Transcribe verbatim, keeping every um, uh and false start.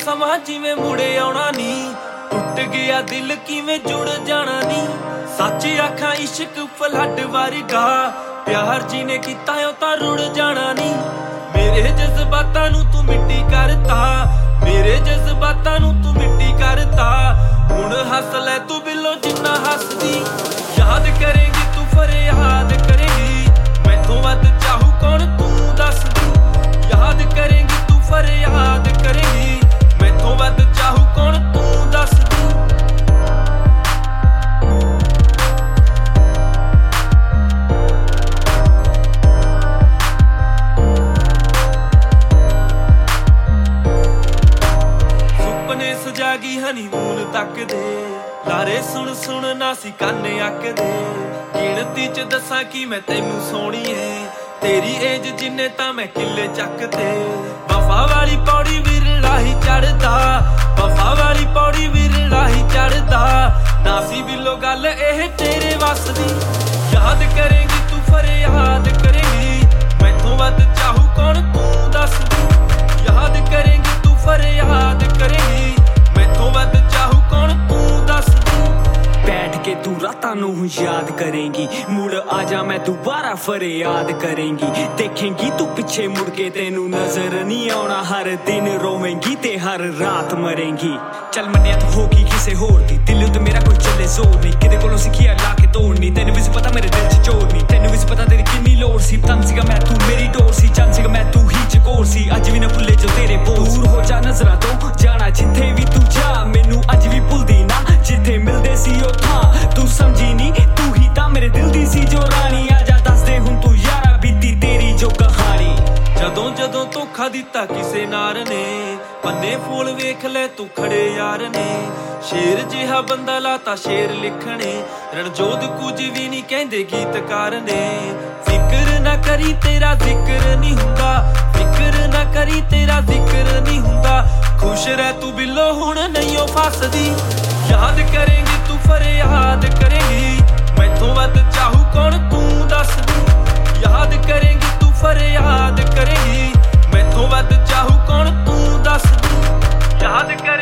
ਸਮਾਂ ਜਿਵੇਂ ਮੁੜੇ ਆਉਣਾ ਨੀ, ਟੁੱਟ ਗਿਆ ਦਿਲ ਕਿਵੇਂ ਜੁੜ ਜਾਣਾ ਨੀ। ਸੱਚ ਆਖਾਂ ਇਸ਼ਕ ਫਲੱਡ ਵਰਗਾ, ਪਿਆਰ ਜਿਹਨੇ ਕੀਤਾ ਉਹ ਤਾਂ ਰੁੜ ਜਾਣਾ ਨੀ। ਮੇਰੇ ਜਜ਼ਬਾਤਾਂ ਨੂੰ ਤੂੰ ਮਿੱਟੀ ਕਰਤਾ, ਮੇਰੇ ਜਜ਼ਬਾਤਾਂ ਨੂੰ ਤੂੰ ਮਿੱਟੀ ਕਰਤਾ। ਹੁਣ ਹੱਸ ਲੈ ਤੂੰ ਬਿੱਲੋ ਜਿੰਨਾ ਹੱਸਦੀ, ਯਾਦ ਕਰੇਂਗੀ ਤੂੰ ਫਰਿਆਦ ਕਰੇਂਗੀ, ਮੈਥੋਂ ਵੱਧ ਚਾਹੂ ਕੌਣ ਤੂੰ ਦੱਸਦੀ। ਯਾਦ ਕਰੇਂਗੀ ਤੂੰ ਫਰਿਆਦ ਕਰੇਂਗੀ, ਮੈਥੋਂ ਵੱਧ ਚਾਹੂ ਕੌਣ ਤੂੰ ਦੱਸਦੀ। ਸੁਪਨੇ ਸਜਾ ਗਈ ਹਨੀਮੂਨ ਤੱਕ ਦੇ, ਲਾਰੇ ਸੁਣ ਸੁਣ ਨਾ ਸੀ ਕੰਨ ਅੱਕਦੇ। ਗਿਣਤੀ ਚ ਦੱਸਾਂ ਕਿ ਮੈਂ ਤੈਨੂੰ ਸੋਹਣੀਏ, ਤੇਰੀ ਏਜ ਜਿੰਨੇ ਤਾਂ ਮੈਂ ਕਿੱਲੇ ਚੱਕਦੇ। ਵਫਾ ਵਾਲੀ ਪੌੜੀ ਵਿਰਲਾ ਹੀ ਚੜਦਾ, ਵਫਾ ਵਾਲੀ ਪੌੜੀ ਵਿਰਲਾ ਹੀ ਚੜਦਾ। ਨਾ ਸੀ ਬਿੱਲੋ ਗੱਲ ਇਹ ਤੇਰੇ ਵੱਸ ਦੀ, ਯਾਦ ਕਰੇਂਗੀ ਤੂੰ ਫਰਿਆਦ ਕਰੇਂਗੀ, ਮੈਥੋਂ ਵੱਧ ਚਾਹੂ ਕੌਣ ਤੂੰ ਦੱਸਦੀ। ਯਾਦ ਕਰੇਂਗੀ ਤੂੰ ਫਰਿਆਦ ਕਰੇਂਗੀ, ਮੈਥੋਂ ਵੱਧ ਚਾਹੂ ਕੌਣ ਤੂੰ ਦੱਸਦੀ। बैठ के तू रातां नूं याद करेंगी, मुड़ आजा मैं दोबारा फरियाद करेंगी। देखेंगी तू पिछे मुड़ के तेनू नजर नहीं आउणा, हर दिन रोवेंगी ते हर रात मरेंगी। चल मन्निया तू होगी किसे होर दी, दिल ते मेरा कोई चले जोर नहीं, किदे कोलों सिखिया ला के तोड़नी। तैनू भी पता मेरे दिल च चोर नहीं, तैनू भी पता तेरी किन्नी लोड़ सी। तन सीगा मैं तू मेरी डोर सी, चन सीगा मैं तू ही चकोर सी। अज भी ना भुल्ले जो तेरे बोल, दूर हो जा नजरां तो जाना जिथे भी तू जा, मैनू अज भी भुलदी ना जिथे मिलदे सी उत्थां। तू समझी नी तू ही तां मेरे दिल दी सी जो रानी, आजा दस दे हुण तू यारा बीती तेरी जो कहानी। ਜਦੋਂ ਜਦੋਂ ਧੋਖਾ ਦਿੱਤਾ ਕਿਸੇ ਨਾਰ ਨੇ, ਪੰਨੇ ਫੂਲ ਵੇਖ ਲੈ ਤੂੰ ਖੜੇ ਯਾਰ ਨੇ। ਸ਼ੇਰ ਜਿਹਾ ਬੰਦਾ ਲਾਤਾ ਸ਼ੇਰ ਲਿਖਣੇ, ਰਣਜੋਧ ਕੁਝ ਵੀ ਨਹੀਂ ਕਹਿੰਦੇ ਗੀਤਕਾਰ ਨੇ। ਫਿਕਰ ਨਾ ਕਰੀ ਤੇਰਾ ਜ਼ਿਕਰ ਨਹੀਂ ਹੁੰਦਾ, ਫਿਕਰ ਨਾ ਕਰੀ ਤੇਰਾ ਜ਼ਿਕਰ ਨਹੀਂ ਹੁੰਦਾ। ਖੁਸ਼ ਰਹਿ ਤੂੰ ਬਿੱਲੋ ਹੁਣ ਨਹੀਂ ਓ ਫਸਦੀ, ਯਾਦ ਕਰੇਂਗੀ ਤੂੰ ਫਰਿਆਦ ਕਰੇਂਗੀ, ਮੈਥੋਂ ਵੱਧ ਚਾਹੂ ਕੌਣ ਤੂੰ ਦੱਸਦੀ। ਯਾਦ ਕਰੇਂਗੀ ਤੂੰ ਫਰਿਆਦ ਕਰੇਂਗੀ, ਮੈਥੋਂ ਵੱਧ ਚਾਹੂ ਕੌਣ ਤੂੰ ਦੱਸਦੀ। ਯਾਦ ਕਰ